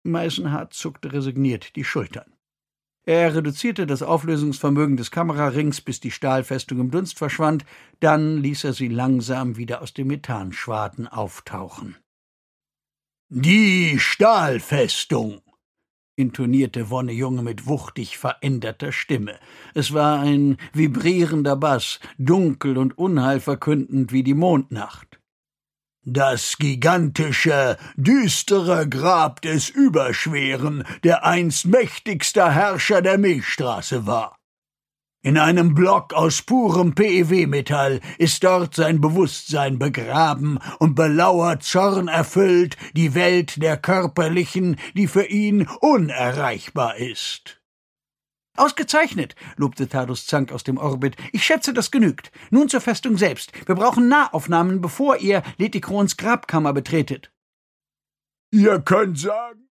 Meisenhart zuckte resigniert die Schultern. Er reduzierte das Auflösungsvermögen des Kamerarings, bis die Stahlfestung im Dunst verschwand, dann ließ er sie langsam wieder aus dem Methanschwaden auftauchen. »Die Stahlfestung«, intonierte Wonnejunge mit wuchtig veränderter Stimme. Es war ein vibrierender Bass, dunkel und unheilverkündend wie die Mondnacht. »Das gigantische, düstere Grab des Überschweren, der einst mächtigster Herrscher der Milchstraße war. In einem Block aus purem PEW-Metall ist dort sein Bewusstsein begraben und belauert zornerfüllt die Welt der Körperlichen, die für ihn unerreichbar ist.« »Ausgezeichnet«, lobte Tadus Zank aus dem Orbit. »Ich schätze, das genügt. Nun zur Festung selbst. Wir brauchen Nahaufnahmen, bevor ihr Letikrons Grabkammer betretet.« »Ihr könnt sagen,